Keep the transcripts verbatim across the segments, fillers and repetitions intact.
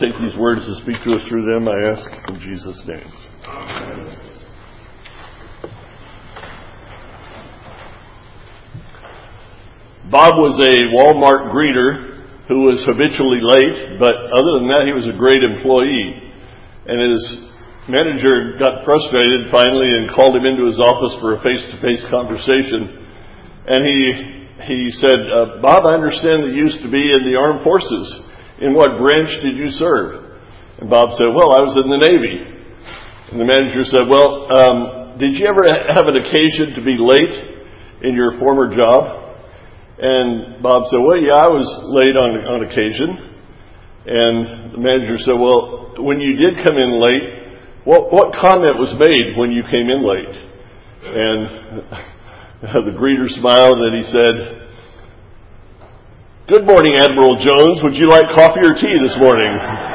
Take these words to speak to us through them, I ask in Jesus' name. Amen. Bob was a Walmart greeter who was habitually late, but other than that, he was a great employee. And his manager got frustrated finally and called him into his office for a face-to-face conversation. And he he said, uh, Bob, I understand that you used to be in the armed forces. In what branch did you serve? And Bob said, well, I was in the Navy. And the manager said, well, um, did you ever have an occasion to be late in your former job? And Bob said, well, yeah, I was late on, on occasion. And the manager said, well, when you did come in late, what, what comment was made when you came in late? And the greeter smiled and he said, good morning, Admiral Jones. Would you like coffee or tea this morning?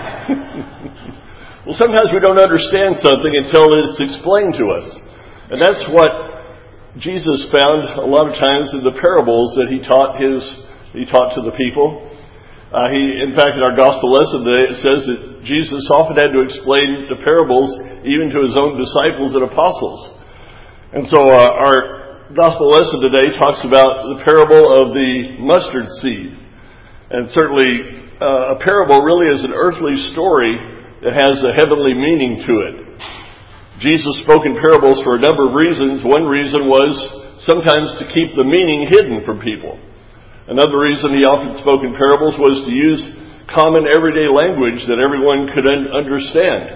Well, sometimes we don't understand something until it's explained to us. And that's what Jesus found a lot of times in the parables that he taught his he taught to the people. Uh, he, in fact, in our gospel lesson today, it says that Jesus often had to explain the parables even to his own disciples and apostles. And so uh, our gospel lesson today talks about the parable of the mustard seed. And certainly, uh, a parable really is an earthly story that has a heavenly meaning to it. Jesus spoke in parables for a number of reasons. One reason was sometimes to keep the meaning hidden from people. Another reason he often spoke in parables was to use common everyday language that everyone could un- understand.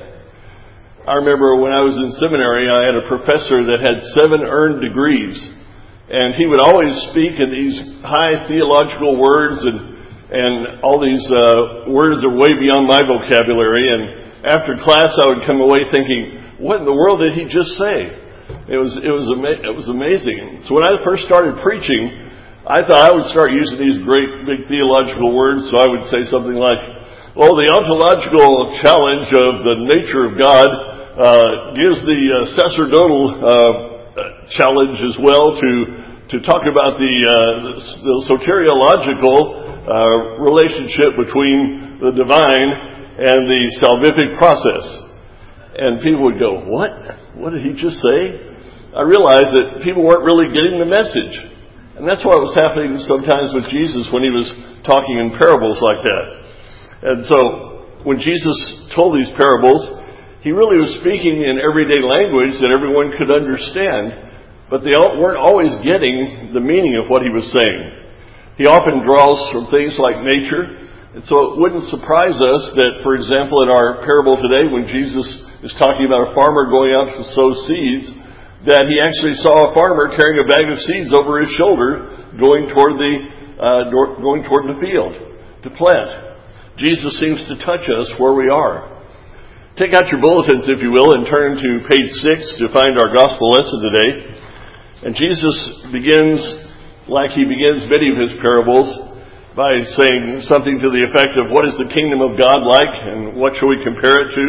I remember when I was in seminary, I had a professor that had seven earned degrees. And he would always speak in these high theological words and And all these uh, words are way beyond my vocabulary. And after class, I would come away thinking, "What in the world did he just say?" It was it was ama- it was amazing. So when I first started preaching, I thought I would start using these great big theological words. So I would say something like, "Well, the ontological challenge of the nature of God uh, gives the uh, sacerdotal uh, challenge as well to to talk about the, uh, the soteriological." Uh, relationship between the divine and the salvific process." And people would go, what? What did he just say? I realized that people weren't really getting the message. And that's what was happening sometimes with Jesus when he was talking in parables like that. And so when Jesus told these parables, he really was speaking in everyday language that everyone could understand, but they weren't always getting the meaning of what he was saying. He often draws from things like nature. And so it wouldn't surprise us that, for example, in our parable today, when Jesus is talking about a farmer going out to sow seeds, that he actually saw a farmer carrying a bag of seeds over his shoulder going toward the, uh, going toward the field to plant. Jesus seems to touch us where we are. Take out your bulletins, if you will, and turn to page six to find our gospel lesson today. And Jesus begins like he begins many of his parables, by saying something to the effect of, what is the kingdom of God like, and what shall we compare it to?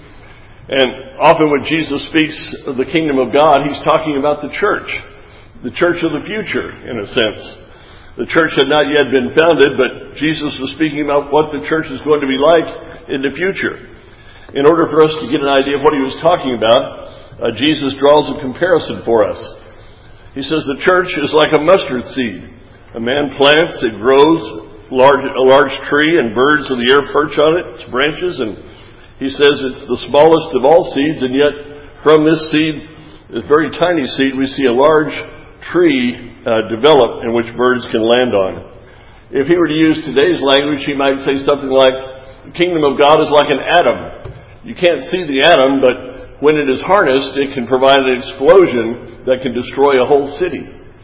And often when Jesus speaks of the kingdom of God, he's talking about the church, the church of the future, in a sense. The church had not yet been founded, but Jesus was speaking about what the church is going to be like in the future. In order for us to get an idea of what he was talking about, uh, Jesus draws a comparison for us. He says the church is like a mustard seed. A man plants, it grows, large, a large tree, and birds of the air perch on it, its branches. And he says it's the smallest of all seeds, and yet from this seed, this very tiny seed, we see a large tree uh, develop in which birds can land on. If he were to use today's language, he might say something like, the kingdom of God is like an atom. You can't see the atom, but when it is harnessed, it can provide an explosion that can destroy a whole city.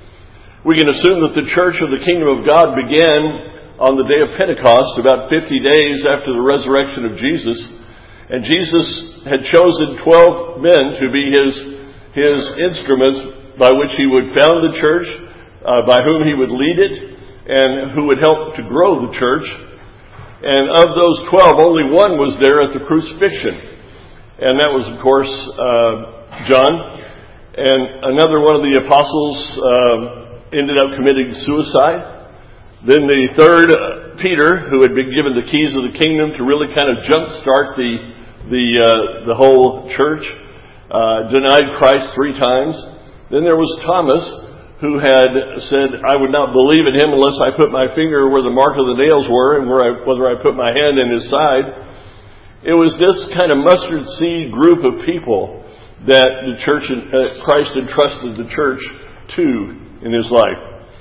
We can assume that the church of the kingdom of God began on the day of Pentecost, about fifty days after the resurrection of Jesus. And Jesus had chosen twelve men to be his, his instruments by which he would found the church, uh, by whom he would lead it, and who would help to grow the church. And of those twelve, only one was there at the crucifixion. And that was, of course, uh, John. And another one of the apostles uh, ended up committing suicide. Then the third Peter, who had been given the keys of the kingdom to really kind of jumpstart the the uh, the whole church, uh, denied Christ three times. Then there was Thomas, who had said, I would not believe in him unless I put my finger where the mark of the nails were and where I, whether I put my hand in his side. It was this kind of mustard seed group of people that the church, uh, Christ entrusted the church to in his life.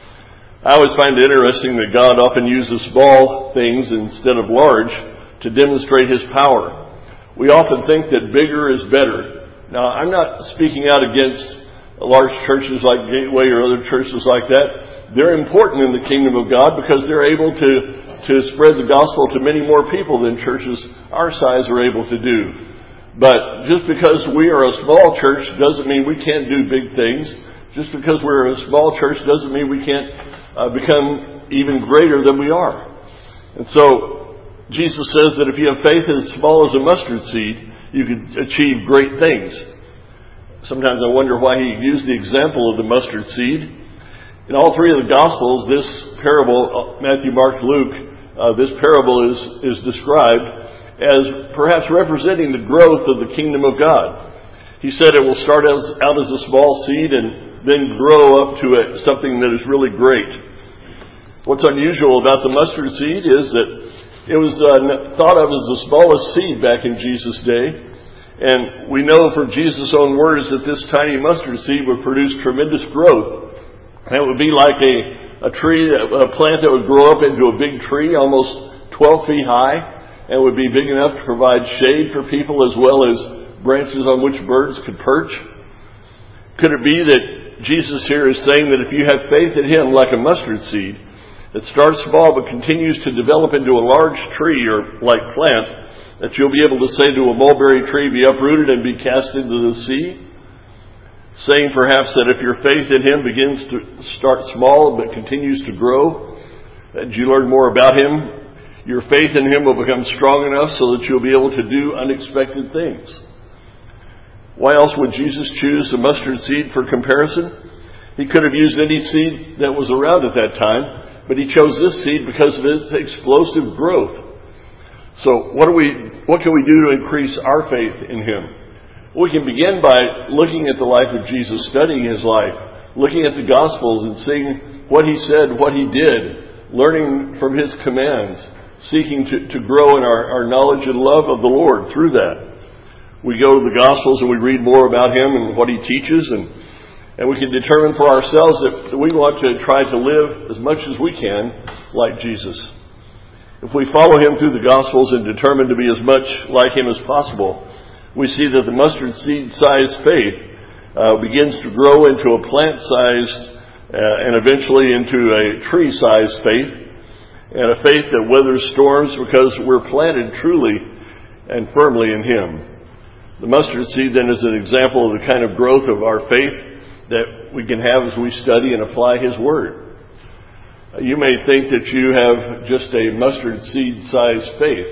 I always find it interesting that God often uses small things instead of large to demonstrate his power. We often think that bigger is better. Now, I'm not speaking out against large churches like Gateway or other churches like that. They're important in the kingdom of God because they're able to, to spread the gospel to many more people than churches our size are able to do. But just because we are a small church doesn't mean we can't do big things. Just because we're a small church doesn't mean we can't uh, become even greater than we are. And so Jesus says that if you have faith as small as a mustard seed, you can achieve great things. Sometimes I wonder why he used the example of the mustard seed. In all three of the Gospels, this parable, Matthew, Mark, Luke, uh, this parable is, is described as perhaps representing the growth of the kingdom of God. He said it will start as, out as a small seed and then grow up to a, something that is really great. What's unusual about the mustard seed is that it was uh, thought of as the smallest seed back in Jesus' day. And we know from Jesus' own words that this tiny mustard seed would produce tremendous growth. And it would be like a, a tree, a plant that would grow up into a big tree, almost twelve feet high, and would be big enough to provide shade for people as well as branches on which birds could perch. Could it be that Jesus here is saying that if you have faith in him like a mustard seed, that starts small but continues to develop into a large tree or like plant, that you'll be able to say to a mulberry tree, be uprooted and be cast into the sea? Saying perhaps that if your faith in him begins to start small but continues to grow, as you learn more about him, your faith in him will become strong enough so that you'll be able to do unexpected things. Why else would Jesus choose the mustard seed for comparison? He could have used any seed that was around at that time, but he chose this seed because of its explosive growth. So what do we, what can we do to increase our faith in him? We can begin by looking at the life of Jesus, studying his life, looking at the Gospels and seeing what he said, what he did, learning from his commands, seeking to, to grow in our, our knowledge and love of the Lord through that. We go to the Gospels and we read more about him and what he teaches, and, and we can determine for ourselves that we want to try to live as much as we can like Jesus. If we follow him through the Gospels and determine to be as much like him as possible, we see that the mustard seed-sized faith uh, begins to grow into a plant-sized uh, and eventually into a tree-sized faith, and a faith that weathers storms because we're planted truly and firmly in him. The mustard seed then is an example of the kind of growth of our faith that we can have as we study and apply his word. You may think that you have just a mustard seed-sized faith.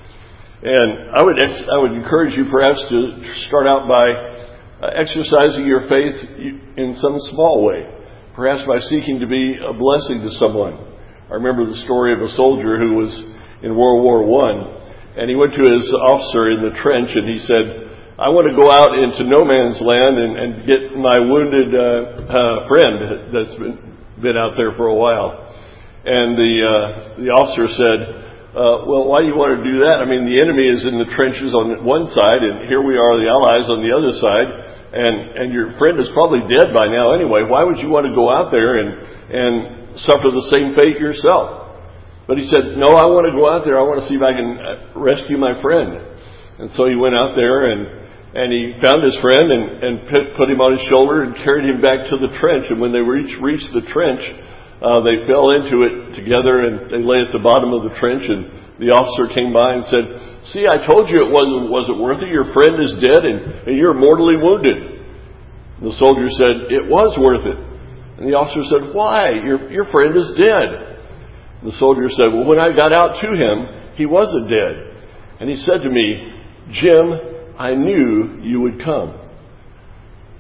And I would ex- I would encourage you perhaps to start out by uh, exercising your faith in some small way, perhaps by seeking to be a blessing to someone. I remember the story of a soldier who was in World War One, and he went to his officer in the trench and he said, I want to go out into no man's land and, and get my wounded uh, uh, friend that's been, been out there for a while. And the uh, the officer said, uh, well, why do you want to do that? I mean, the enemy is in the trenches on one side, and here we are, the Allies, on the other side, and, and your friend is probably dead by now anyway. Why would you want to go out there and, and suffer the same fate yourself? But he said, no, I want to go out there. I want to see if I can rescue my friend. And so he went out there and And he found his friend and, and put him on his shoulder and carried him back to the trench. And when they reached, reached the trench, uh, they fell into it together and they lay at the bottom of the trench. And the officer came by and said, see, I told you it wasn't, wasn't worth it. Your friend is dead and, and you're mortally wounded. And the soldier said, it was worth it. And the officer said, why? Your, your friend is dead. And the soldier said, well, when I got out to him, he wasn't dead. And he said to me, Jim, I knew you would come.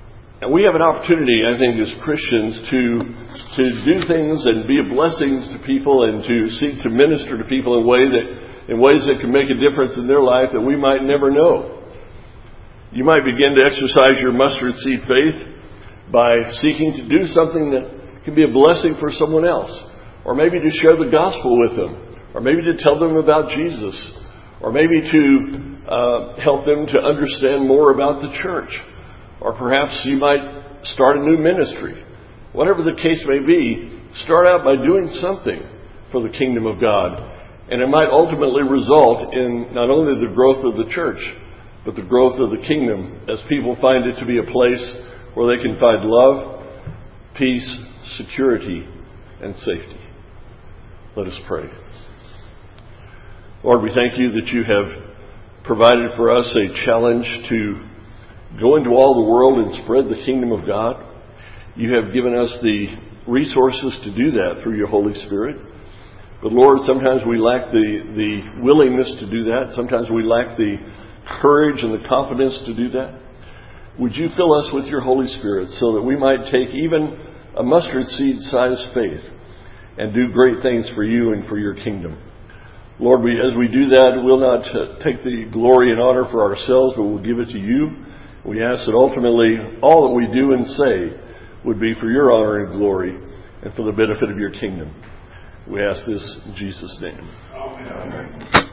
And we have an opportunity, I think, as Christians to to do things and be a blessing to people and to seek to minister to people in way that in ways that can make a difference in their life that we might never know. You might begin to exercise your mustard seed faith by seeking to do something that can be a blessing for someone else, or maybe to share the gospel with them, or maybe to tell them about Jesus, or maybe to uh, help them to understand more about the church. Or perhaps you might start a new ministry. Whatever the case may be, start out by doing something for the kingdom of God. And it might ultimately result in not only the growth of the church, but the growth of the kingdom as people find it to be a place where they can find love, peace, security, and safety. Let us pray. Lord, we thank you that you have provided for us a challenge to go into all the world and spread the kingdom of God. You have given us the resources to do that through your Holy Spirit. But Lord, sometimes we lack the, the willingness to do that. Sometimes we lack the courage and the confidence to do that. Would you fill us with your Holy Spirit so that we might take even a mustard seed sized faith and do great things for you and for your kingdom. Lord, we, as we do that, we'll not uh, take the glory and honor for ourselves, but we'll give it to you. We ask that ultimately all that we do and say would be for your honor and glory and for the benefit of your kingdom. We ask this in Jesus' name. Amen.